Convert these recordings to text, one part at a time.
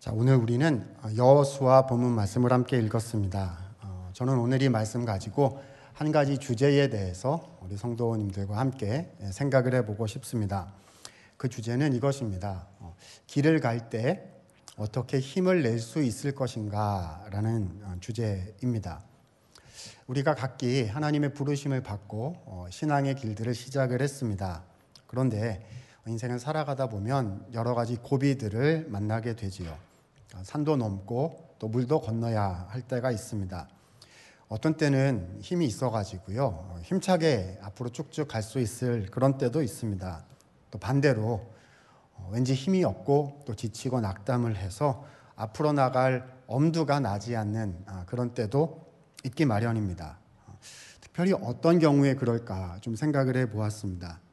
자, 오늘 우리는 여호수아 본문 말씀을 함께 읽었습니다. 저는 오늘 이 말씀 가지고 한 가지 주제에 대해서 우리 성도님들과 함께 생각을 해보고 싶습니다. 그 주제는 이것입니다. 길을 갈 때 어떻게 힘을 낼 수 있을 것인가 라는 주제입니다. 우리가 각기 하나님의 부르심을 받고 신앙의 길들을 시작을 했습니다. 그런데 인생을 살아가다 보면 여러 가지 고비들을 만나게 되지요. 산도 넘고 또 물도 건너야 할 때가 있습니다. 어떤 때는 힘이 있어가지고요, 힘차게 앞으로 쭉쭉 갈 수 있을 그런 때도 있습니다. 또 반대로 왠지 힘이 없고 또 지치고 낙담을 해서 앞으로 나갈 엄두가 나지 않는 그런 때도 있기 마련입니다. 특별히 어떤 경우에 그럴까 좀 생각을 해보았습니다.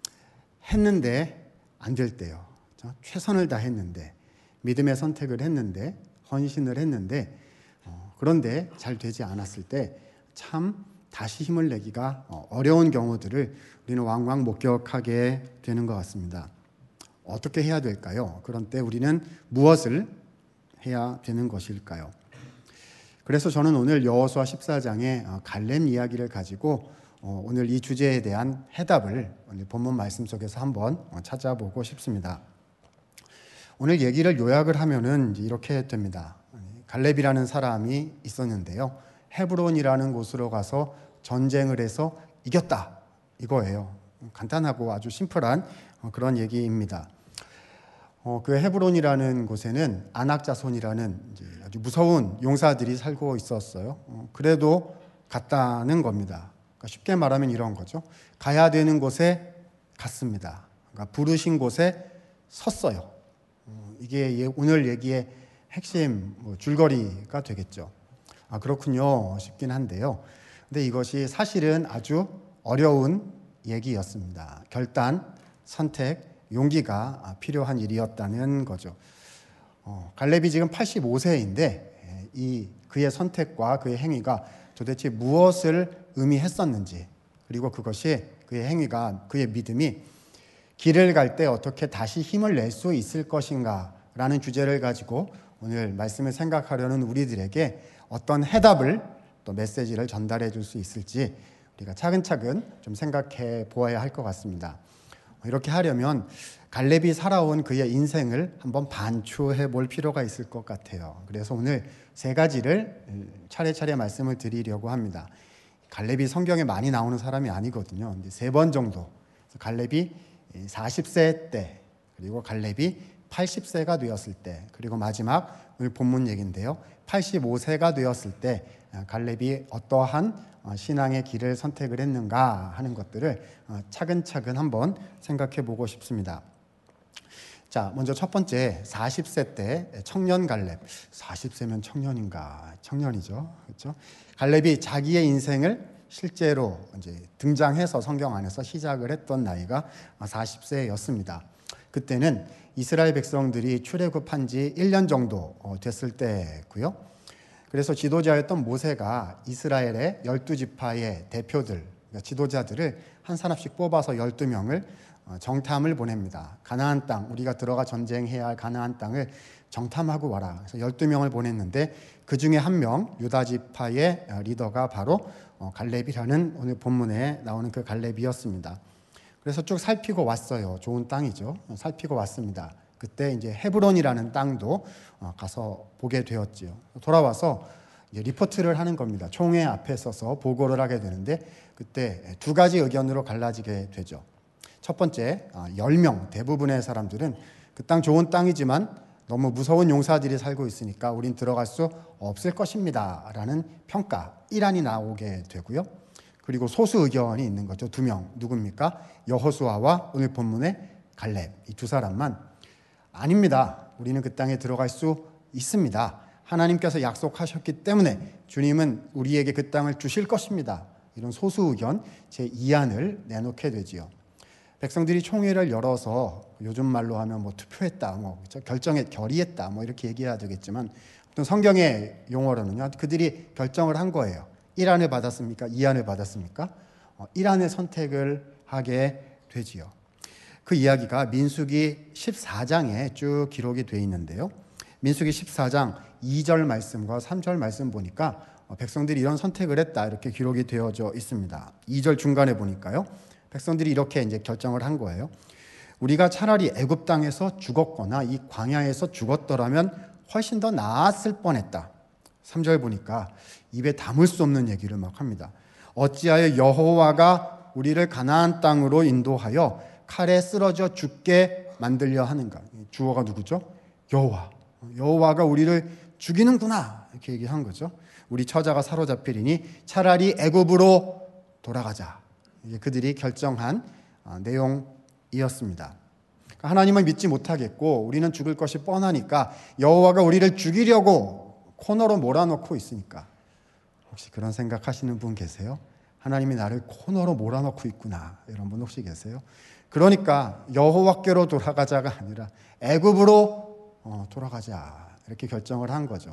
했는데 안 될 때요. 최선을 다했는데, 믿음의 선택을 했는데, 헌신을 했는데, 그런데 잘 되지 않았을 때 참 다시 힘을 내기가 어려운 경우들을 우리는 왕왕 목격하게 되는 것 같습니다. 어떻게 해야 될까요? 그런 때 우리는 무엇을 해야 되는 것일까요? 그래서 저는 오늘 여호수아 14장의 갈렙 이야기를 가지고 오늘 이 주제에 대한 해답을 오늘 본문 말씀 속에서 한번 찾아보고 싶습니다. 오늘 얘기를 요약을 하면은 이렇게 됩니다. 갈렙이라는 사람이 있었는데요, 헤브론이라는 곳으로 가서 전쟁을 해서 이겼다, 이거예요. 간단하고 아주 심플한 그런 얘기입니다. 그 헤브론이라는 곳에는 아낙 자손이라는 아주 무서운 용사들이 살고 있었어요. 그래도 갔다는 겁니다. 그러니까 쉽게 말하면 이런 거죠. 가야 되는 곳에 갔습니다. 그러니까 부르신 곳에 섰어요. 이게 오늘 얘기의 핵심 줄거리가 되겠죠. 그렇군요 싶긴 한데요. 근데 이것이 사실은 아주 어려운 얘기였습니다. 결단, 선택, 용기가 필요한 일이었다는 거죠. 갈렙이 지금 85세인데 그의 선택과 그의 행위가 도대체 무엇을 의미했었는지, 그리고 그것이 그의 행위가, 그의 믿음이 길을 갈 때 어떻게 다시 힘을 낼 수 있을 것인가 라는 주제를 가지고 오늘 말씀을 생각하려는 우리들에게 어떤 해답을, 또 메시지를 전달해 줄 수 있을지 우리가 차근차근 좀 생각해 보아야 할 것 같습니다. 이렇게 하려면 갈렙이 살아온 그의 인생을 한번 반추해 볼 필요가 있을 것 같아요. 그래서 오늘 세 가지를 차례차례 말씀을 드리려고 합니다. 갈렙이 성경에 많이 나오는 사람이 아니거든요. 세 번 정도. 갈렙이 40세 때, 그리고 갈렙이 80세가 되었을 때, 그리고 마지막 오늘 본문 얘기인데요, 85세가 되었을 때 갈렙이 어떠한 신앙의 길을 선택을 했는가 하는 것들을 차근차근 한번 생각해 보고 싶습니다. 자, 먼저 첫 번째, 40세 때 청년 갈렙. 40세면 청년인가? 청년이죠. 그렇죠? 갈렙이 자기의 인생을 실제로 이제 등장해서 성경 안에서 시작을 했던 나이가 40세였습니다. 그때는 이스라엘 백성들이 출애굽한 지 1년 정도 됐을 때고요. 그래서 지도자였던 모세가 이스라엘의 12지파의 대표들, 그러니까 지도자들을 한 사람씩 뽑아서 12명을 정탐을 보냅니다. 가나안 땅, 우리가 들어가 전쟁해야 할 가나안 땅을 정탐하고 와라. 그래서 12명을 보냈는데 그 중에 한 명, 유다지파의 리더가 바로 갈렙이라는 오늘 본문에 나오는 그 갈렙이었습니다. 그래서 쭉 살피고 왔어요. 좋은 땅이죠. 살피고 왔습니다. 그때 이제 헤브론이라는 땅도 가서 보게 되었지요. 돌아와서 이제 리포트를 하는 겁니다. 총회 앞에 서서 보고를 하게 되는데 그때 두 가지 의견으로 갈라지게 되죠. 첫 번째, 10명, 대부분의 사람들은 그 땅 좋은 땅이지만 너무 무서운 용사들이 살고 있으니까 우린 들어갈 수 없을 것입니다 라는 평가 1안이 나오게 되고요. 그리고 소수 의견이 있는 거죠. 2명, 누굽니까? 여호수아와 오늘 본문의 갈렙, 이 두 사람만 아닙니다. 우리는 그 땅에 들어갈 수 있습니다. 하나님께서 약속하셨기 때문에 주님은 우리에게 그 땅을 주실 것입니다. 이런 소수 의견 제2안을 내놓게 되지요. 백성들이 총회를 열어서 요즘 말로 하면 투표했다, 결의했다, 이렇게 얘기해야 되겠지만, 어떤 성경의 용어로는요, 그들이 결정을 한 거예요. 1안을 받았습니까? 2안을 받았습니까? 1안을 선택을 하게 되지요. 그 이야기가 민수기 14장에 쭉 기록이 되어 있는데요. 민수기 14장 2절 말씀과 3절 말씀 보니까 백성들이 이런 선택을 했다 이렇게 기록이 되어져 있습니다. 2절 중간에 보니까요. 백성들이 이렇게 이제 결정을 한 거예요. 우리가 차라리 애굽 땅에서 죽었거나 이 광야에서 죽었더라면 훨씬 더 나았을 뻔했다. 3절 보니까 입에 담을 수 없는 얘기를 막 합니다. 어찌하여 여호와가 우리를 가나안 땅으로 인도하여 칼에 쓰러져 죽게 만들려 하는가. 주어가 누구죠? 여호와. 여호와가 우리를 죽이는구나 이렇게 얘기한 거죠. 우리 처자가 사로잡히리니 차라리 애굽으로 돌아가자. 이게 그들이 결정한 내용이었습니다. 하나님을 믿지 못하겠고 우리는 죽을 것이 뻔하니까 여호와가 우리를 죽이려고 코너로 몰아넣고 있으니까. 혹시 그런 생각하시는 분 계세요? 하나님이 나를 코너로 몰아넣고 있구나 이런 분 혹시 계세요? 그러니까 여호와께로 돌아가자가 아니라 애굽으로 돌아가자 이렇게 결정을 한 거죠.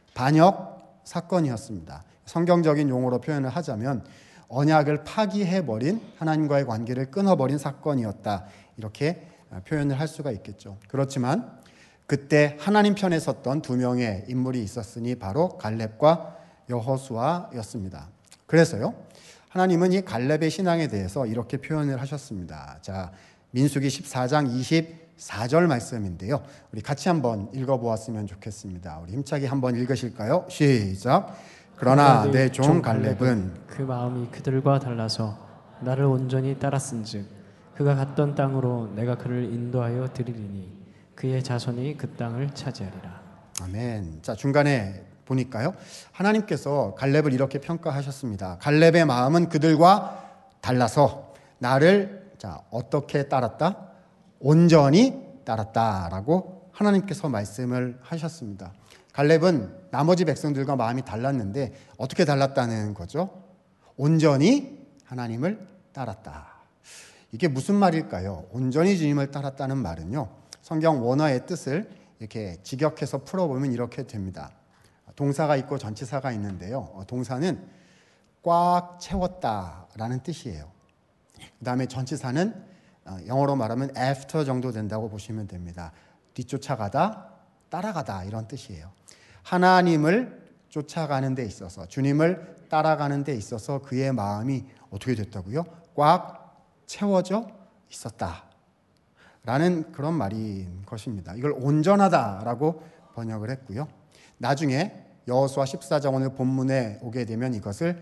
반역 사건이었습니다. 성경적인 용어로 표현을 하자면 언약을 파기해버린, 하나님과의 관계를 끊어버린 사건이었다 이렇게 표현을 할 수가 있겠죠. 그렇지만 그때 하나님 편에 섰던 두 명의 인물이 있었으니 바로 갈렙과 여호수아였습니다. 그래서요 하나님은 이 갈렙의 신앙에 대해서 이렇게 표현을 하셨습니다. 자, 민수기 14장 24절 말씀인데요. 우리 같이 한번 읽어보았으면 좋겠습니다. 우리 힘차게 한번 읽으실까요? 시작. 그러나 내 종 갈렙은 그 마음이 그들과 달라서 나를 온전히 따랐은즉 그가 갔던 땅으로 내가 그를 인도하여 드리리니 그의 자손이 그 땅을 차지하리라. 아멘. 자, 중간에 보니까요 하나님께서 갈렙을 이렇게 평가하셨습니다. 갈렙의 마음은 그들과 달라서 나를 어떻게 따랐다? 온전히 따랐다라고 하나님께서 말씀을 하셨습니다. 갈렙은 나머지 백성들과 마음이 달랐는데 어떻게 달랐다는 거죠? 온전히 하나님을 따랐다. 이게 무슨 말일까요? 온전히 주님을 따랐다는 말은요 성경 원어의 뜻을 이렇게 직역해서 풀어보면 이렇게 됩니다. 동사가 있고 전치사가 있는데요. 동사는 꽉 채웠다라는 뜻이에요. 그 다음에 전치사는 영어로 말하면 after 정도 된다고 보시면 됩니다. 뒤쫓아가다, 따라가다 이런 뜻이에요. 하나님을 쫓아가는 데 있어서, 주님을 따라가는 데 있어서 그의 마음이 어떻게 됐다고요? 꽉 채워져 있었다 라는 그런 말인 것입니다. 이걸 온전하다라고 번역을 했고요. 나중에 여호수아 14장 오늘 본문에 오게 되면 이것을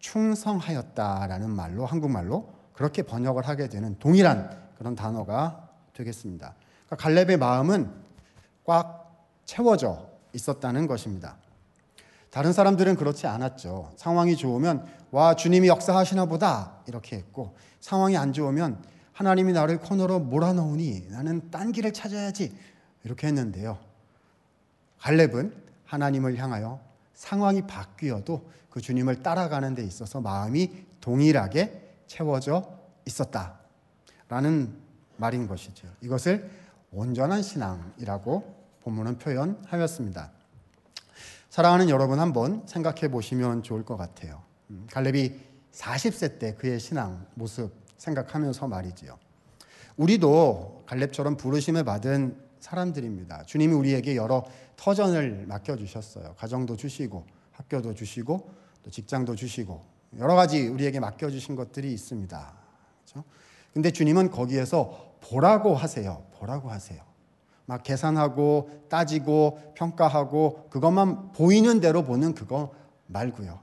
충성하였다라는 말로, 한국말로 그렇게 번역을 하게 되는 동일한 그런 단어가 되겠습니다. 그러니까 갈렙의 마음은 꽉 채워져 있었다는 것입니다. 다른 사람들은 그렇지 않았죠. 상황이 좋으면 와 주님이 역사하시나 보다 이렇게 했고, 상황이 안 좋으면 하나님이 나를 코너로 몰아넣으니 나는 딴 길을 찾아야지 이렇게 했는데요. 갈렙은 하나님을 향하여 상황이 바뀌어도 그 주님을 따라가는 데 있어서 마음이 동일하게 채워져 있었다라는 말인 것이죠. 이것을 온전한 신앙이라고 본문은 표현하였습니다. 사랑하는 여러분, 한번 생각해 보시면 좋을 것 같아요. 갈렙이 40세 때 그의 신앙 모습 생각하면서 말이지요. 우리도 갈렙처럼 부르심을 받은 사람들입니다. 주님이 우리에게 여러 터전을 맡겨주셨어요. 가정도 주시고 학교도 주시고 또 직장도 주시고 여러 가지 우리에게 맡겨주신 것들이 있습니다. 그렇죠? 근데 주님은 거기에서 보라고 하세요. 보라고 하세요. 막 계산하고 따지고 평가하고 그것만 보이는 대로 보는 그거 말고요.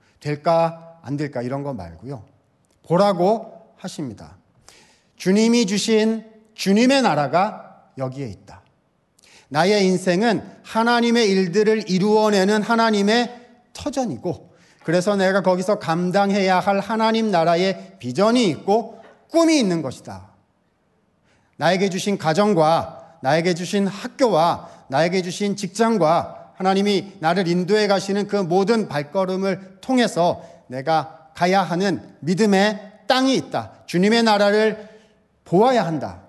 될까 안 될까 이런 거 말고요. 보라고 하십니다. 주님이 주신 주님의 나라가 여기에 있다. 나의 인생은 하나님의 일들을 이루어내는 하나님의 터전이고, 그래서 내가 거기서 감당해야 할 하나님 나라의 비전이 있고 꿈이 있는 것이다. 나에게 주신 가정과 나에게 주신 학교와 나에게 주신 직장과 하나님이 나를 인도해 가시는 그 모든 발걸음을 통해서 내가 가야 하는 믿음의 땅이 있다. 주님의 나라를 보아야 한다.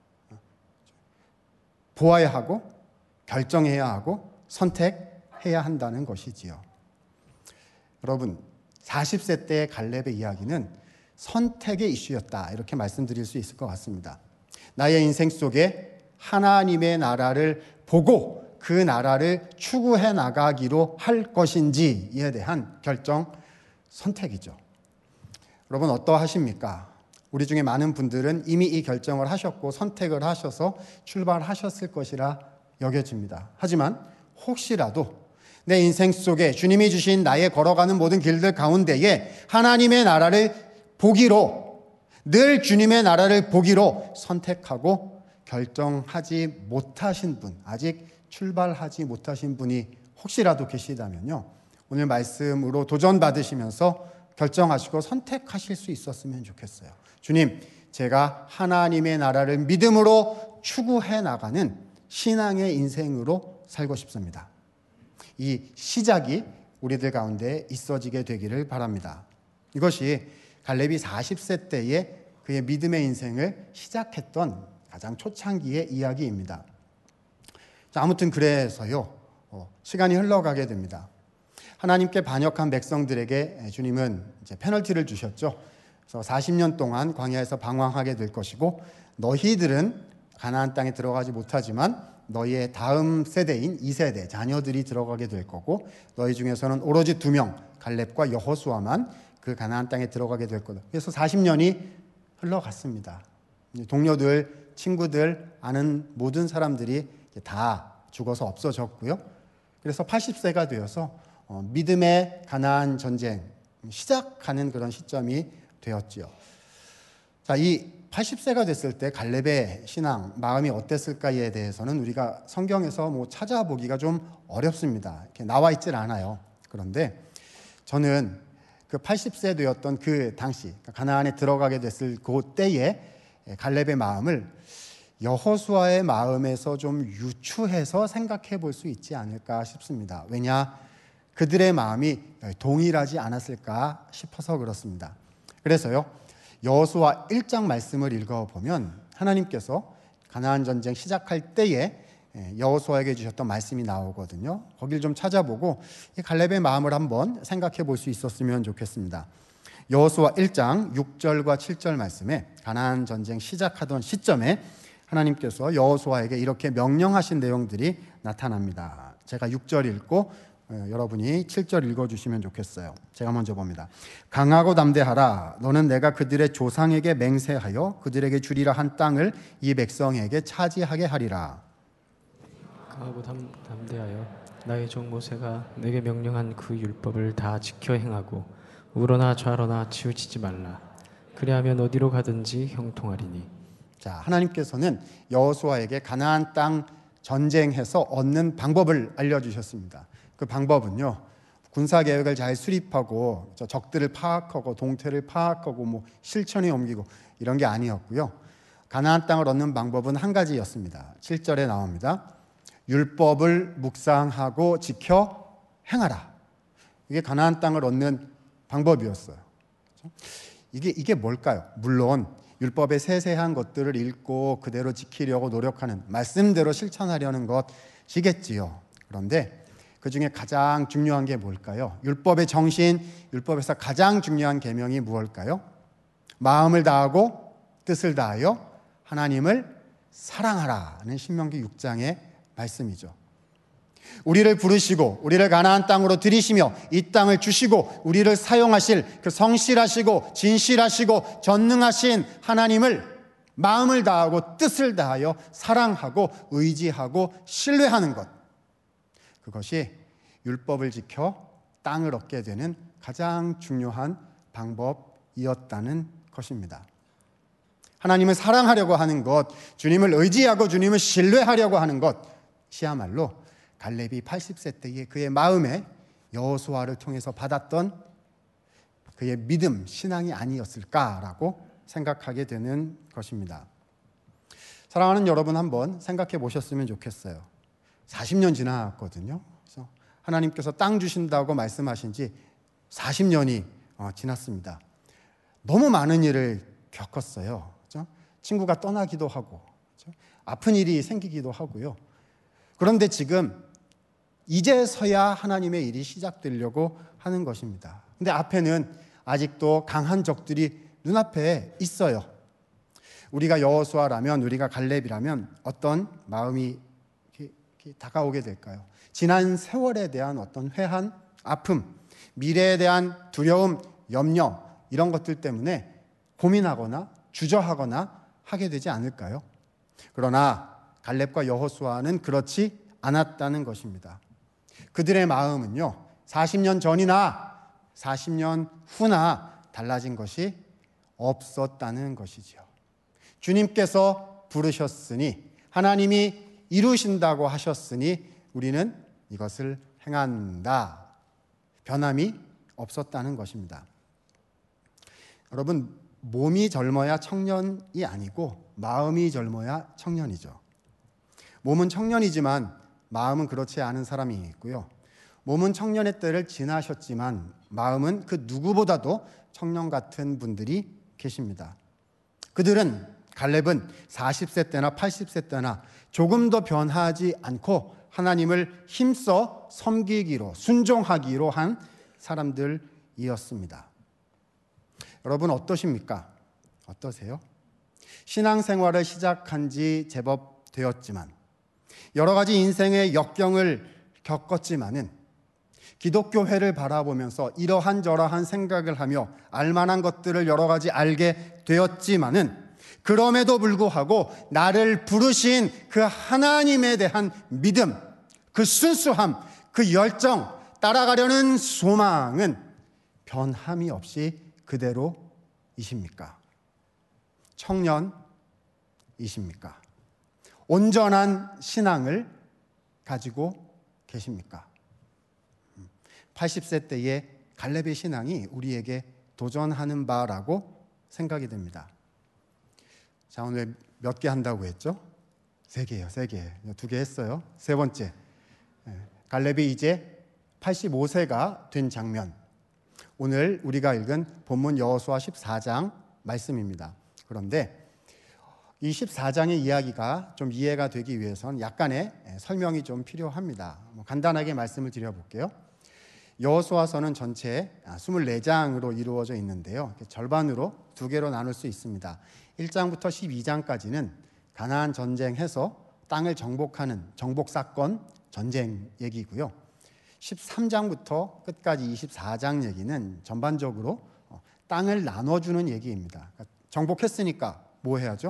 보아야 하고 결정해야 하고 선택해야 한다는 것이지요. 여러분, 40세 때의 갈렙의 이야기는 선택의 이슈였다 이렇게 말씀드릴 수 있을 것 같습니다. 나의 인생 속에 하나님의 나라를 보고 그 나라를 추구해 나가기로 할 것인지에 대한 결정, 선택이죠. 여러분 어떠하십니까? 우리 중에 많은 분들은 이미 이 결정을 하셨고 선택을 하셔서 출발하셨을 것이라 여겨집니다. 하지만 혹시라도 내 인생 속에 주님이 주신 나의 걸어가는 모든 길들 가운데에 하나님의 나라를 보기로, 늘 주님의 나라를 보기로 선택하고 결정하지 못하신 분, 아직 출발하지 못하신 분이 혹시라도 계시다면요, 오늘 말씀으로 도전받으시면서 결정하시고 선택하실 수 있었으면 좋겠어요. 주님, 제가 하나님의 나라를 믿음으로 추구해 나가는 신앙의 인생으로 살고 싶습니다. 이 시작이 우리들 가운데 있어지게 되기를 바랍니다. 이것이 갈렙이 40세 때에 그의 믿음의 인생을 시작했던 가장 초창기의 이야기입니다. 자, 아무튼 그래서요, 시간이 흘러가게 됩니다. 하나님께 반역한 백성들에게 주님은 이제 페널티를 주셨죠. 그래서 40년 동안 광야에서 방황하게 될 것이고, 너희들은 가나안 땅에 들어가지 못하지만 너희의 다음 세대인 2세대 자녀들이 들어가게 될 거고, 너희 중에서는 오로지 2명 갈렙과 여호수아만 그 가나안 땅에 들어가게 될 거다. 그래서 40년이 흘러갔습니다. 동료들, 친구들, 아는 모든 사람들이 다 죽어서 없어졌고요. 그래서 80세가 되어서 믿음의 가나안 전쟁 시작하는 그런 시점이 되었지요. 자, 이 80세가 됐을 때 갈렙의 신앙, 마음이 어땠을까에 대해서는 우리가 성경에서 찾아보기가 좀 어렵습니다. 이렇게 나와 있질 않아요. 그런데 저는 그 80세 되었던 그 당시, 가나안에 들어가게 됐을 그 때에 갈렙의 마음을 여호수아의 마음에서 좀 유추해서 생각해 볼 수 있지 않을까 싶습니다. 왜냐? 그들의 마음이 동일하지 않았을까 싶어서 그렇습니다. 그래서요, 여호수아 1장 말씀을 읽어보면 하나님께서 가나안 전쟁 시작할 때에 여호수아에게 주셨던 말씀이 나오거든요. 거기를 좀 찾아보고 이 갈렙의 마음을 한번 생각해 볼 수 있었으면 좋겠습니다. 여호수아 1장 6절과 7절 말씀에 가나안 전쟁 시작하던 시점에 하나님께서 여호수아에게 이렇게 명령하신 내용들이 나타납니다. 제가 6절 읽고 여러분이 7절 읽어주시면 좋겠어요. 제가 먼저 봅니다. 강하고 담대하라. 너는 내가 그들의 조상에게 맹세하여 그들에게 주리라 한 땅을 이 백성에게 차지하게 하리라. 강하고 담대하여 나의 종 모세가 내게 명령한 그 율법을 다 지켜 행하고 우러나 좌로나 치우치지 말라. 그리하면 어디로 가든지 형통하리니. 자, 하나님께서는 여호수아에게 가나안 땅 전쟁해서 얻는 방법을 알려주셨습니다. 그 방법은요, 군사계획을 잘 수립하고 적들을 파악하고 동태를 파악하고 실천에 옮기고 이런 게 아니었고요. 가나안 땅을 얻는 방법은 한 가지였습니다. 7절에 나옵니다. 율법을 묵상하고 지켜 행하라. 이게 가나안 땅을 얻는 방법이었어요. 이게 뭘까요? 물론 율법의 세세한 것들을 읽고 그대로 지키려고 노력하는, 말씀대로 실천하려는 것이겠지요. 그런데 그 중에 가장 중요한 게 뭘까요? 율법의 정신, 율법에서 가장 중요한 계명이 무엇일까요? 마음을 다하고 뜻을 다하여 하나님을 사랑하라는 신명기 6장의 말씀이죠. 우리를 부르시고 우리를 가나안 땅으로 들이시며 이 땅을 주시고 우리를 사용하실 그 성실하시고 진실하시고 전능하신 하나님을 마음을 다하고 뜻을 다하여 사랑하고 의지하고 신뢰하는 것, 그것이 율법을 지켜 땅을 얻게 되는 가장 중요한 방법이었다는 것입니다. 하나님을 사랑하려고 하는 것, 주님을 의지하고 주님을 신뢰하려고 하는 것이야말로 갈렙이 80세 때에 그의 마음에 여호수아를 통해서 받았던 그의 믿음, 신앙이 아니었을까라고 생각하게 되는 것입니다. 사랑하는 여러분, 한번 생각해 보셨으면 좋겠어요. 40년 지났거든요. 그래서 하나님께서 땅 주신다고 말씀하신 지 40년이 지났습니다. 너무 많은 일을 겪었어요. 그렇죠? 친구가 떠나기도 하고, 그렇죠? 아픈 일이 생기기도 하고요. 그런데 지금 이제서야 하나님의 일이 시작되려고 하는 것입니다. 근데 앞에는 아직도 강한 적들이 눈앞에 있어요. 우리가 여호수아라면, 우리가 갈렙이라면 어떤 마음이 다가오게 될까요? 지난 세월에 대한 어떤 회한, 아픔, 미래에 대한 두려움, 염려 이런 것들 때문에 고민하거나 주저하거나 하게 되지 않을까요? 그러나 갈렙과 여호수아는 그렇지 않았다는 것입니다. 그들의 마음은요, 40년 전이나 40년 후나 달라진 것이 없었다는 것이지요. 주님께서 부르셨으니, 하나님이 이루신다고 하셨으니 우리는 이것을 행한다. 변함이 없었다는 것입니다. 여러분, 몸이 젊어야 청년이 아니고 마음이 젊어야 청년이죠. 몸은 청년이지만 마음은 그렇지 않은 사람이 있고요. 몸은 청년의 때를 지나셨지만 마음은 그 누구보다도 청년 같은 분들이 계십니다. 그들은, 갈렙은 40세 때나 80세 때나 조금 더 변하지 않고 하나님을 힘써 섬기기로, 순종하기로 한 사람들이었습니다. 여러분 어떠십니까? 어떠세요? 신앙생활을 시작한 지 제법 되었지만, 여러 가지 인생의 역경을 겪었지만은, 기독교회를 바라보면서 이러한저러한 생각을 하며 알만한 것들을 여러 가지 알게 되었지만은, 그럼에도 불구하고 나를 부르신 그 하나님에 대한 믿음, 그 순수함, 그 열정, 따라가려는 소망은 변함이 없이 그대로이십니까? 청년이십니까? 온전한 신앙을 가지고 계십니까? 80세 때의 갈렙의 신앙이 우리에게 도전하는 바라고 생각이 됩니다. 자, 오늘 몇 개 한다고 했죠? 3개요, 3개. 2개 했어요. 세 번째, 갈렙이 이제 85세가 된 장면. 오늘 우리가 읽은 본문 여호수아 14장 말씀입니다. 그런데 이 14장의 이야기가 좀 이해가 되기 위해서는 약간의 설명이 좀 필요합니다. 간단하게 말씀을 드려볼게요. 여호수아서는 전체 24장으로 이루어져 있는데요. 절반으로 2개로 나눌 수 있습니다. 1장부터 12장까지는 가나안 전쟁해서 땅을 정복하는 정복사건 전쟁 얘기고요. 13장부터 끝까지 24장 얘기는 전반적으로 땅을 나눠주는 얘기입니다. 정복했으니까 뭐 해야죠?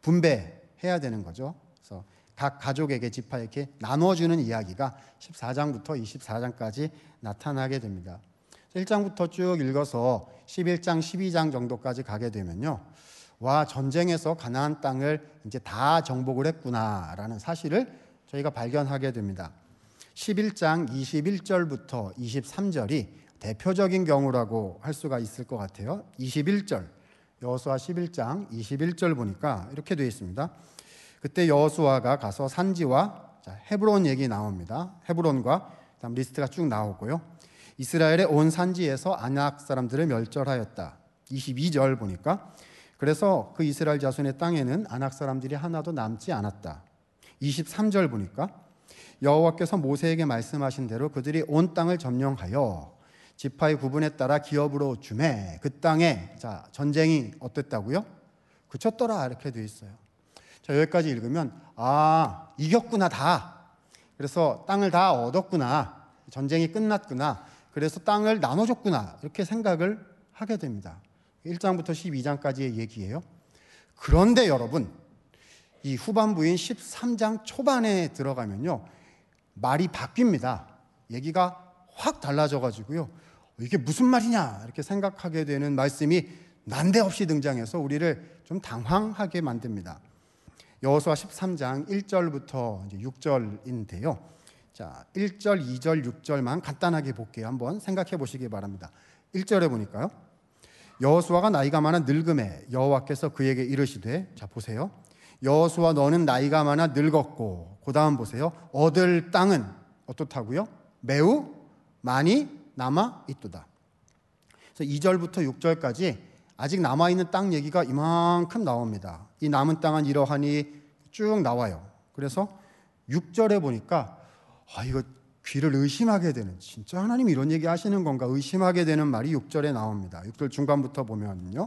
분배해야 되는 거죠. 그래서 각 가족에게, 지파에게 나눠주는 이야기가 14장부터 24장까지 나타나게 됩니다. 1장부터 쭉 읽어서 11장, 12장 정도까지 가게 되면요, 와, 전쟁에서 가나안 땅을 이제 다 정복을 했구나라는 사실을 저희가 발견하게 됩니다. 11장 21절부터 23절이 대표적인 경우라고 할 수가 있을 것 같아요. 21절, 여호수아 11장 21절 보니까 이렇게 되어 있습니다. 그때 여호수아가 가서 산지와 헤브론 얘기 나옵니다. 헤브론과 다음 리스트가 쭉 나오고요. 이스라엘의 온 산지에서 아낙 사람들을 멸절하였다. 22절 보니까 그래서 그 이스라엘 자손의 땅에는 아낙 사람들이 하나도 남지 않았다. 23절 보니까 여호와께서 모세에게 말씀하신 대로 그들이 온 땅을 점령하여 지파의 구분에 따라 기업으로 주매 그 땅에, 자, 전쟁이 어땠다고요? 그쳤더라 이렇게 되어 있어요. 자, 여기까지 읽으면 이겼구나 다. 그래서 땅을 다 얻었구나. 전쟁이 끝났구나. 그래서 땅을 나눠줬구나. 이렇게 생각을 하게 됩니다. 1장부터 12장까지의 얘기예요. 그런데 여러분, 이 후반부인 13장 초반에 들어가면요, 말이 바뀝니다. 얘기가 확 달라져가지고요, 이게 무슨 말이냐 이렇게 생각하게 되는 말씀이 난데없이 등장해서 우리를 좀 당황하게 만듭니다. 여호수아 13장 1절부터 6절인데요. 자, 1절, 2절, 6절만 간단하게 볼게요. 한번 생각해 보시기 바랍니다. 1절에 보니까요, 여호수아가 나이가 많아 늙음에 여호와께서 그에게 이르시되, 자 보세요. 여호수아 너는 나이가 많아 늙었고, 그 다음 보세요. 얻을 땅은 어떻다고요? 매우 많이 남아 있도다. 그래서 2절부터 6절까지 아직 남아있는 땅 얘기가 이만큼 나옵니다. 이 남은 땅은 이러하니 쭉 나와요. 그래서 6절에 보니까 이거 귀를 의심하게 되는, 진짜 하나님이 이런 얘기 하시는 건가 의심하게 되는 말이 6절에 나옵니다. 6절 중간부터 보면요,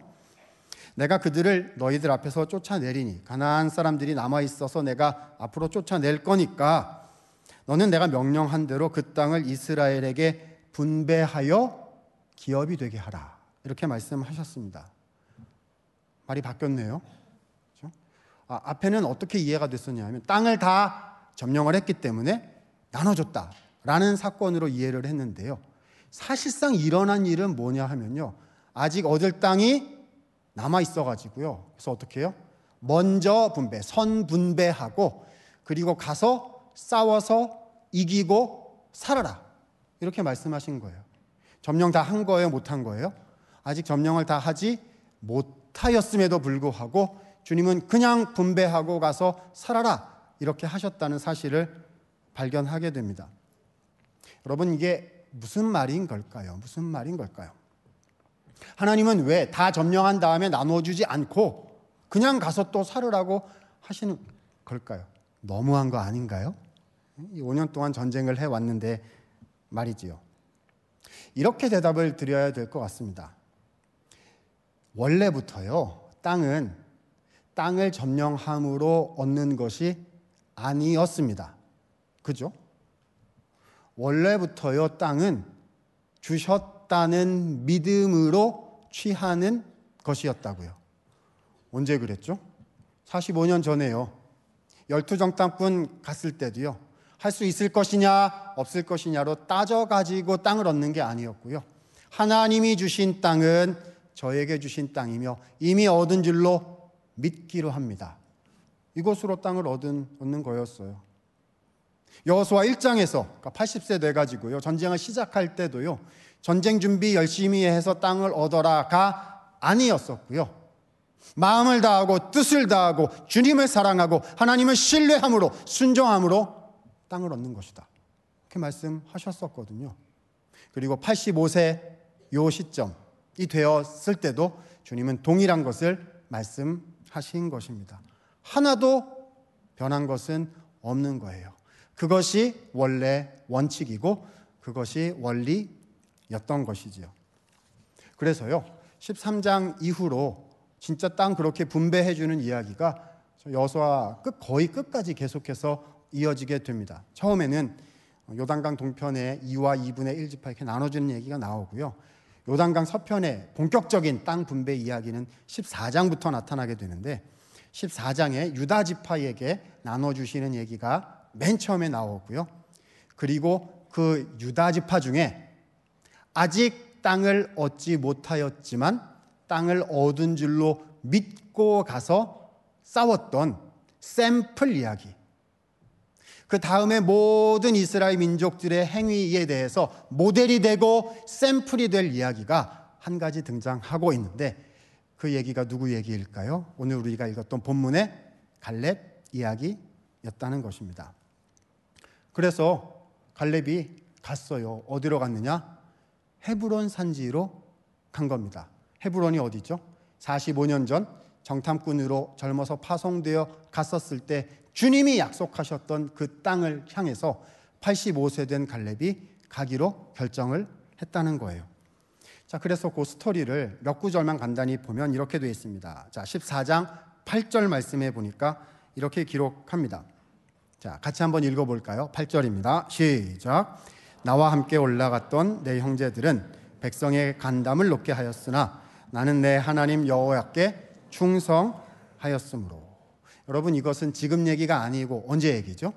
내가 그들을 너희들 앞에서 쫓아내리니 가나안 사람들이 남아있어서 내가 앞으로 쫓아낼 거니까 너는 내가 명령한 대로 그 땅을 이스라엘에게 분배하여 기업이 되게 하라. 이렇게 말씀하셨습니다. 말이 바뀌었네요. 그렇죠? 앞에는 어떻게 이해가 됐었냐면 땅을 다 점령을 했기 때문에 나눠줬다라는 사건으로 이해를 했는데요. 사실상 일어난 일은 뭐냐 하면요. 아직 얻을 땅이 남아 있어가지고요. 그래서 어떻게 해요? 먼저 분배, 선분배하고 그리고 가서 싸워서 이기고 살아라. 이렇게 말씀하신 거예요. 점령 다 한 거예요? 못 한 거예요? 아직 점령을 다 하지 못하였음에도 불구하고 주님은 그냥 분배하고 가서 살아라. 이렇게 하셨다는 사실을 발견하게 됩니다. 여러분, 이게 무슨 말인 걸까요? 무슨 말인 걸까요? 하나님은 왜 다 점령한 다음에 나눠주지 않고 그냥 가서 또 살으라고 하시는 걸까요? 너무한 거 아닌가요? 5년 동안 전쟁을 해왔는데 말이지요. 이렇게 대답을 드려야 될 것 같습니다. 원래부터요, 땅을 점령함으로 얻는 것이 아니었습니다. 그죠? 원래부터요, 땅은 주셨다는 믿음으로 취하는 것이었다고요. 언제 그랬죠? 45년 전에요. 12정탐꾼 갔을 때도요. 할 수 있을 것이냐 없을 것이냐로 따져가지고 땅을 얻는 게 아니었고요. 하나님이 주신 땅은 저에게 주신 땅이며 이미 얻은 줄로 믿기로 합니다. 이것으로 땅을 얻는 거였어요. 여호수아 1장에서 그러니까 80세 돼가지고요. 전쟁을 시작할 때도요. 전쟁 준비 열심히 해서 땅을 얻어라가 아니었었고요. 마음을 다하고 뜻을 다하고 주님을 사랑하고 하나님을 신뢰함으로 순종함으로 땅을 얻는 것이다. 이렇게 말씀하셨었거든요. 그리고 85세 요 시점이 되었을 때도 주님은 동일한 것을 말씀하신 것입니다. 하나도 변한 것은 없는 거예요. 그것이 원래 원칙이고 그것이 원리였던 것이지요. 그래서요, 13장 이후로 진짜 땅 그렇게 분배해주는 이야기가 여호수아 거의 끝까지 계속해서 이어지게 됩니다. 처음에는 요단강 동편에 2와 2분의 1지파 이렇게 나눠주는 얘기가 나오고요. 요단강 서편의 본격적인 땅 분배 이야기는 14장부터 나타나게 되는데 14장에 유다 지파에게 나눠주시는 얘기가 맨 처음에 나오고요. 그리고 그 유다 지파 중에 아직 땅을 얻지 못하였지만 땅을 얻은 줄로 믿고 가서 싸웠던 샘플 이야기, 그 다음에 모든 이스라엘 민족들의 행위에 대해서 모델이 되고 샘플이 될 이야기가 한 가지 등장하고 있는데 그 얘기가 누구 얘기일까요? 오늘 우리가 읽었던 본문의 갈렙 이야기였다는 것입니다. 그래서 갈렙이 갔어요. 어디로 갔느냐? 헤브론 산지로 간 겁니다. 헤브론이 어디죠? 45년 전 정탐꾼으로 젊어서 파송되어 갔었을 때 주님이 약속하셨던 그 땅을 향해서 85세 된 갈렙이 가기로 결정을 했다는 거예요. 자, 그래서 그 스토리를 몇 구절만 간단히 보면 이렇게 되어 있습니다. 자, 14장 8절 말씀에 보니까 이렇게 기록합니다. 자, 같이 한번 읽어볼까요? 8절입니다. 시작. 나와 함께 올라갔던 내 형제들은 백성의 간담을 높게 하였으나 나는 내 하나님 여호와께 충성하였으므로. 여러분, 이것은 지금 얘기가 아니고 언제 얘기죠?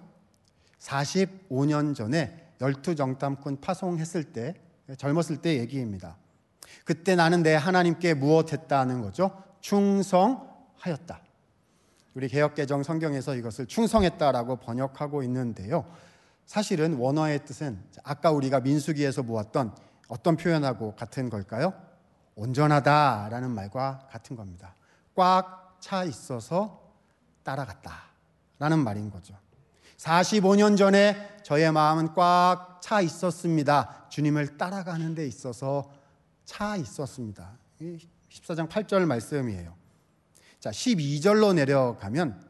45년 전에 12정탐꾼 파송했을 때, 젊었을 때 얘기입니다. 그때 나는 내 하나님께 무엇했다는 거죠? 충성하였다. 우리 개역개정 성경에서 이것을 충성했다라고 번역하고 있는데요. 사실은 원어의 뜻은 아까 우리가 민수기에서 보았던 어떤 표현하고 같은 걸까요? 온전하다라는 말과 같은 겁니다. 꽉 차 있어서 따라갔다라는 말인 거죠. 45년 전에 저의 마음은 꽉 차 있었습니다. 주님을 따라가는 데 있어서 차 있었습니다. 14장 8절 말씀이에요. 자, 12절로 내려가면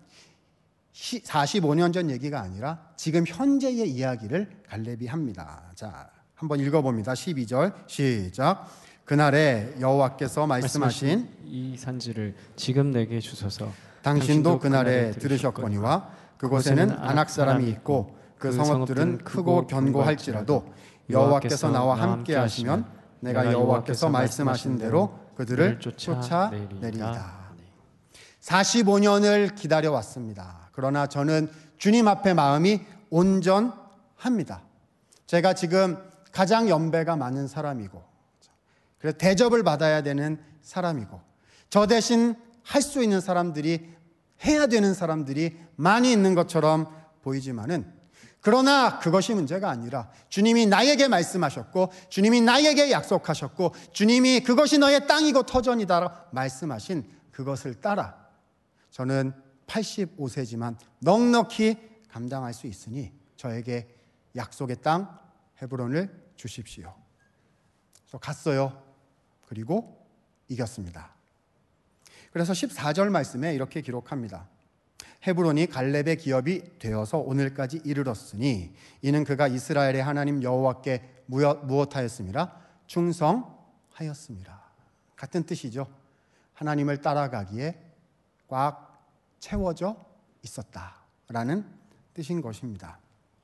45년 전 얘기가 아니라 지금 현재의 이야기를 갈렙이 합니다. 자, 한번 읽어봅니다. 12절 시작. 그날에 여호와께서 말씀하신 이 산지를 지금 내게 주소서. 당신도 그날에 들으셨거니와 그곳에는 아낙 사람이 있고 그 성읍들은 크고 견고할지라도 여호와께서 나와 함께 하시면 내가 여호와께서 말씀하신 대로 그들을 쫓아내리이다. 45년을 기다려왔습니다. 그러나 저는 주님 앞에 마음이 온전합니다. 제가 지금 가장 연배가 많은 사람이고, 그래서 대접을 받아야 되는 사람이고, 저 대신 할 수 있는 사람들이, 해야 되는 사람들이 많이 있는 것처럼 보이지만은, 그러나 그것이 문제가 아니라 주님이 나에게 말씀하셨고, 주님이 나에게 약속하셨고, 주님이 그것이 너의 땅이고 터전이다 말씀하신 그것을 따라 저는 85세지만 넉넉히 감당할 수 있으니 저에게 약속의 땅 헤브론을 주십시오. 그래서 갔어요. 그리고 이겼습니다. 그래서 14절 말씀에 이렇게 기록합니다. 헤브론이 갈렙의 기업이 되어서 오늘까지 이르렀으니 이는 그가 이스라엘의 하나님 여호와께 무엇하였습니다? 충성하였습니다. 같은 뜻이죠. 하나님을 따라가기에 꽉 채워져 있었다라는 뜻인 것입니다.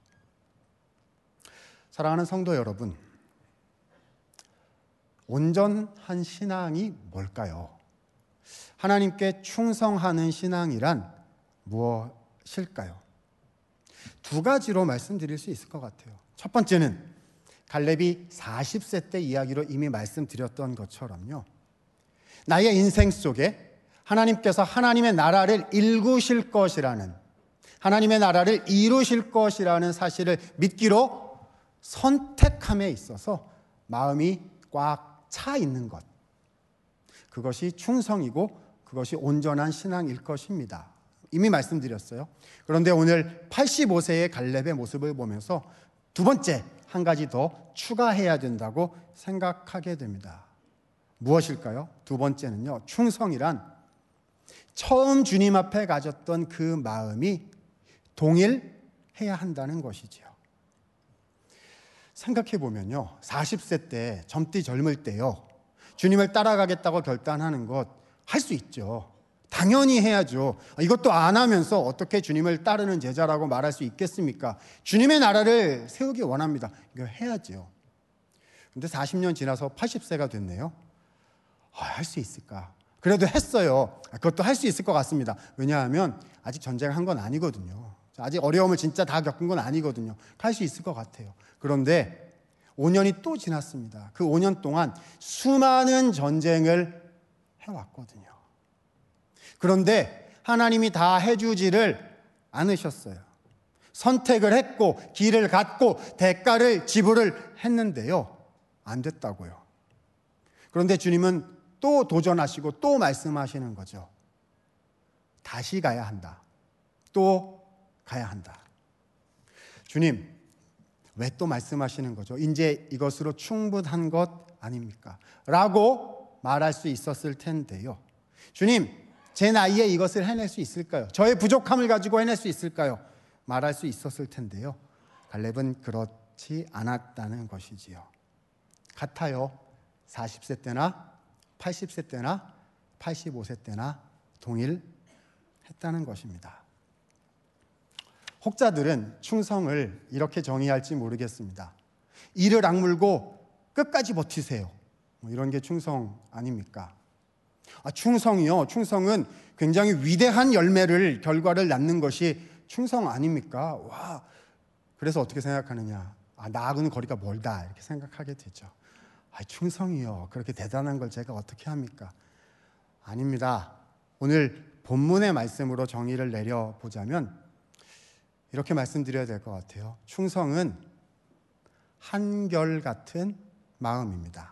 사랑하는 성도 여러분, 온전한 신앙이 뭘까요? 하나님께 충성하는 신앙이란 무엇일까요? 두 가지로 말씀드릴 수 있을 것 같아요. 첫 번째는 갈렙이 40세 때 이야기로 이미 말씀드렸던 것처럼요, 나의 인생 속에 하나님께서 하나님의 나라를 일구실 것이라는, 하나님의 나라를 이루실 것이라는 사실을 믿기로 선택함에 있어서 마음이 꽉 차 있는 것, 그것이 충성이고 그것이 온전한 신앙일 것입니다. 이미 말씀드렸어요. 그런데 오늘 85세의 갈렙의 모습을 보면서 두 번째 한 가지 더 추가해야 된다고 생각하게 됩니다. 무엇일까요? 두 번째는요, 충성이란 처음 주님 앞에 가졌던 그 마음이 동일해야 한다는 것이지요. 생각해 보면요, 40세 때, 젊디 젊을 때요, 주님을 따라가겠다고 결단하는 것 할 수 있죠. 당연히 해야죠. 이것도 안 하면서 어떻게 주님을 따르는 제자라고 말할 수 있겠습니까? 주님의 나라를 세우기 원합니다. 이거 해야죠. 근데 40년 지나서 80세가 됐네요. 할 수 있을까? 그래도 했어요. 그것도 할 수 있을 것 같습니다. 왜냐하면 아직 전쟁한 건 아니거든요. 아직 어려움을 진짜 다 겪은 건 아니거든요. 할 수 있을 것 같아요. 그런데 5년이 또 지났습니다. 그 5년 동안 수많은 전쟁을 해왔거든요. 그런데 하나님이 다 해주지를 않으셨어요. 선택을 했고 길을 갔고 대가를 지불을 했는데요, 안 됐다고요. 그런데 주님은 또 도전하시고 또 말씀하시는 거죠. 다시 가야 한다. 또 가야 한다. 주님, 왜 또 말씀하시는 거죠? 이제 이것으로 충분한 것 아닙니까? 라고 말할 수 있었을 텐데요. 주님, 제 나이에 이것을 해낼 수 있을까요? 저의 부족함을 가지고 해낼 수 있을까요? 말할 수 있었을 텐데요. 갈렙은 그렇지 않았다는 것이지요. 같아요. 40세 때나 80세 때나 85세 때나 동일했다는 것입니다. 혹자들은 충성을 이렇게 정의할지 모르겠습니다. 이를 악물고 끝까지 버티세요. 이런 게 충성 아닙니까? 충성이요. 충성은 굉장히 위대한 결과를 낳는 것이 충성 아닙니까? 와, 그래서 어떻게 생각하느냐? 나하고는 거리가 멀다 이렇게 생각하게 되죠. 충성이요. 그렇게 대단한 걸 제가 어떻게 합니까? 아닙니다. 오늘 본문의 말씀으로 정의를 내려보자면 이렇게 말씀드려야 될 것 같아요. 충성은 한결같은 마음입니다.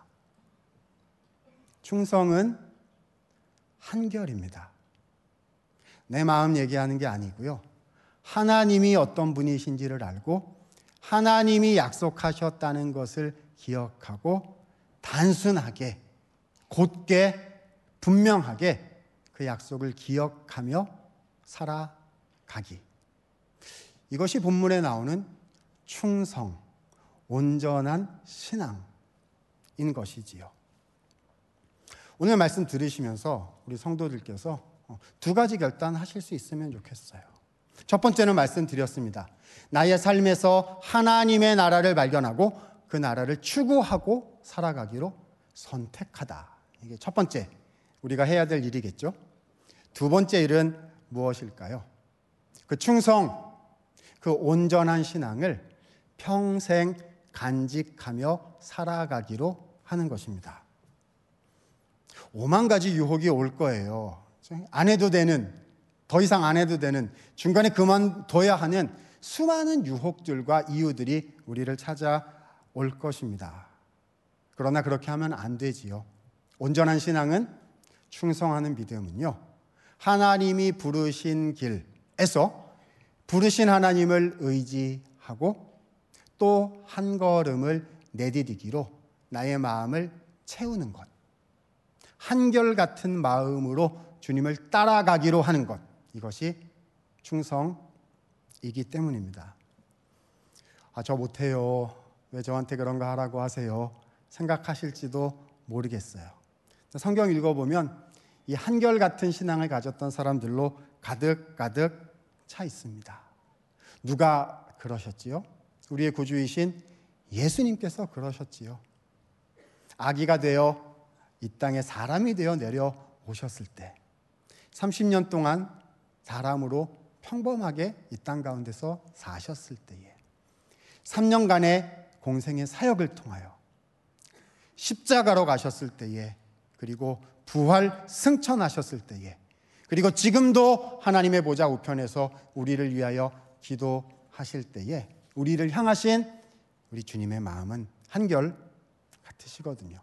충성은 한결입니다. 내 마음 얘기하는 게 아니고요. 하나님이 어떤 분이신지를 알고 하나님이 약속하셨다는 것을 기억하고 단순하게, 곧게, 분명하게 그 약속을 기억하며 살아가기. 이것이 본문에 나오는 충성, 온전한 신앙인 것이지요. 오늘 말씀 들으시면서 우리 성도들께서 두 가지 결단하실 수 있으면 좋겠어요. 첫 번째는 말씀드렸습니다. 나의 삶에서 하나님의 나라를 발견하고 그 나라를 추구하고 살아가기로 선택하다. 이게 첫 번째 우리가 해야 될 일이겠죠. 두 번째 일은 무엇일까요? 그 충성, 그 온전한 신앙을 평생 간직하며 살아가기로 하는 것입니다. 오만 가지 유혹이 올 거예요. 안 해도 되는, 더 이상 안 해도 되는, 중간에 그만둬야 하는 수많은 유혹들과 이유들이 우리를 찾아올 것입니다. 그러나 그렇게 하면 안 되지요. 온전한 신앙은, 충성하는 믿음은요, 하나님이 부르신 길에서 부르신 하나님을 의지하고 또 한 걸음을 내디디기로 나의 마음을 채우는 것, 한결같은 마음으로 주님을 따라가기로 하는 것, 이것이 충성이기 때문입니다. 저 못해요, 왜 저한테 그런 거 하라고 하세요, 생각하실지도 모르겠어요. 성경 읽어보면 이 한결같은 신앙을 가졌던 사람들로 가득가득 차 있습니다. 누가 그러셨지요? 우리의 구주이신 예수님께서 그러셨지요. 아기가 되어 이 땅에 사람이 되어 내려오셨을 때 30년 동안 사람으로 평범하게 이 땅 가운데서 사셨을 때에 3년간의 공생의 사역을 통하여 십자가로 가셨을 때에, 그리고 부활 승천하셨을 때에, 그리고 지금도 하나님의 보좌 우편에서 우리를 위하여 기도하실 때에 우리를 향하신 우리 주님의 마음은 한결 같으시거든요.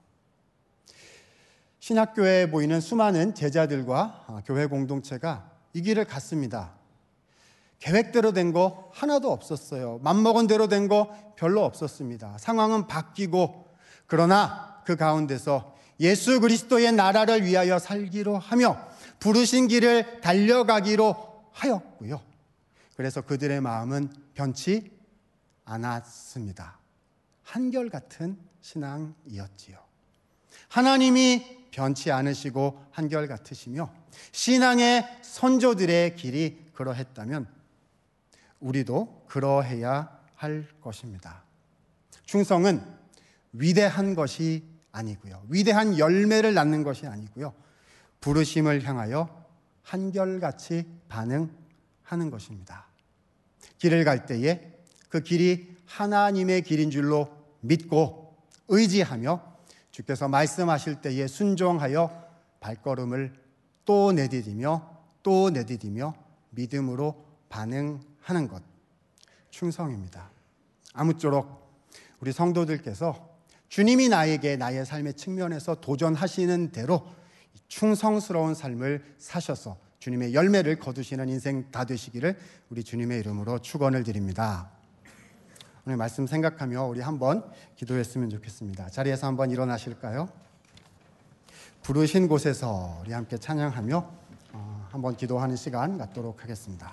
신약교회에 보이는 수많은 제자들과 교회 공동체가 이 길을 갔습니다. 계획대로 된 거 하나도 없었어요. 맘먹은 대로 된 거 별로 없었습니다. 상황은 바뀌고, 그러나 그 가운데서 예수 그리스도의 나라를 위하여 살기로 하며 부르신 길을 달려가기로 하였고요. 그래서 그들의 마음은 변치 않았습니다. 한결같은 신앙이었지요. 하나님이 변치 않으시고 한결같으시며 신앙의 선조들의 길이 그러했다면 우리도 그러해야 할 것입니다. 충성은 위대한 것이 아니고요, 위대한 열매를 낳는 것이 아니고요, 부르심을 향하여 한결같이 반응하는 것입니다. 길을 갈 때에 그 길이 하나님의 길인 줄로 믿고 의지하며 주께서 말씀하실 때에 순종하여 발걸음을 또 내디디며 또 내디디며 믿음으로 반응하는 것, 충성입니다. 아무쪼록 우리 성도들께서 주님이 나에게 나의 삶의 측면에서 도전하시는 대로 충성스러운 삶을 사셔서 주님의 열매를 거두시는 인생 다 되시기를 우리 주님의 이름으로 축원을 드립니다. 오늘 말씀 생각하며 우리 한번 기도했으면 좋겠습니다. 자리에서 한번 일어나실까요? 부르신 곳에서 우리 함께 찬양하며 한번 기도하는 시간 갖도록 하겠습니다.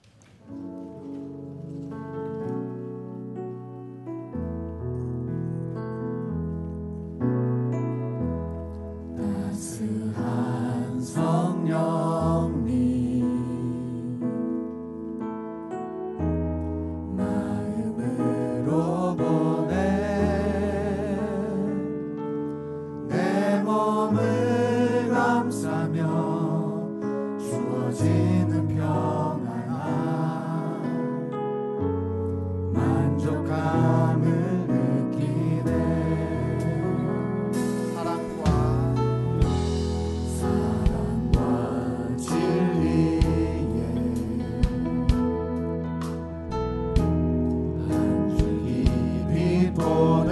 따스한 성령님 마음으로 보내 내 몸을 감싸며 주어지는 평안함 만족함을 느끼네. 사랑과 진리에 한 줄기 빛 보내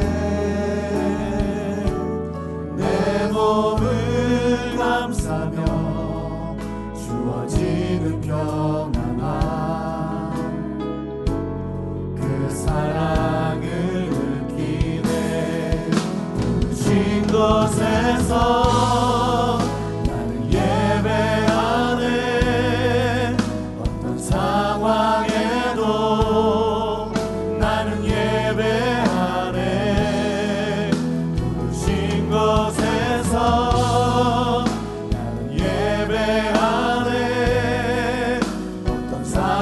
내 몸을 감싸며 주어지는 평안함 그 사랑을 느끼네. 부르신 곳에서 나는 예배하네. 어떤 상황에도 나는 예배하네. 부르신 곳에서 나는 예배하네. 어떤 상황에도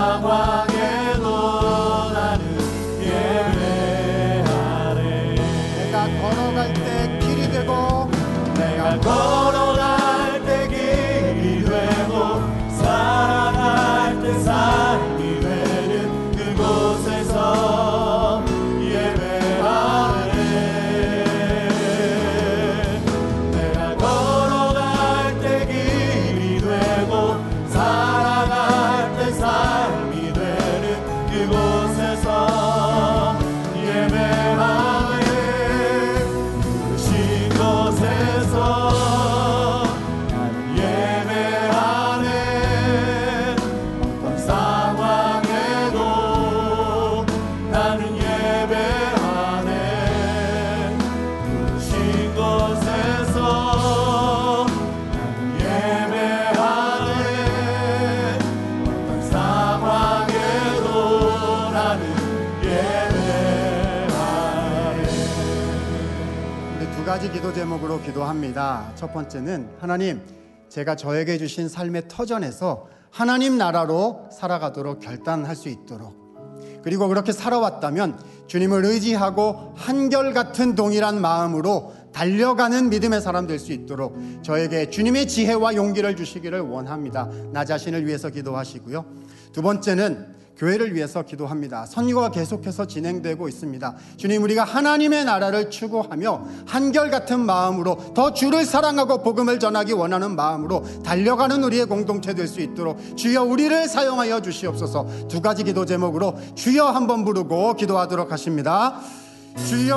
두 가지 기도 제목으로 기도합니다. 첫 번째는 하나님, 제가 저에게 주신 삶의 터전에서 하나님 나라로 살아가도록 결단할 수 있도록, 그리고 그렇게 살아왔다면 주님을 의지하고 한결같은 동일한 마음으로 달려가는 믿음의 사람 될 수 있도록 저에게 주님의 지혜와 용기를 주시기를 원합니다. 나 자신을 위해서 기도하시고요. 두 번째는 교회를 위해서 기도합니다. 선교가 계속해서 진행되고 있습니다. 주님, 우리가 하나님의 나라를 추구하며 한결같은 마음으로 더 주를 사랑하고 복음을 전하기 원하는 마음으로 달려가는 우리의 공동체 될 수 있도록 주여 우리를 사용하여 주시옵소서. 두 가지 기도 제목으로 주여 한번 부르고 기도하도록 하십니다. 주여.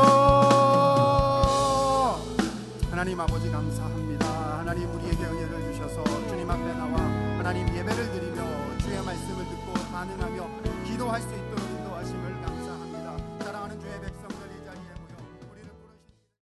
하나님 아버지 감사합니다. 하나님 우리에게 은혜를 주셔서 주님 앞에 나와 하나님 예배를 드리며 주의 말씀을 듣고 반응하며 기도할 수 있도록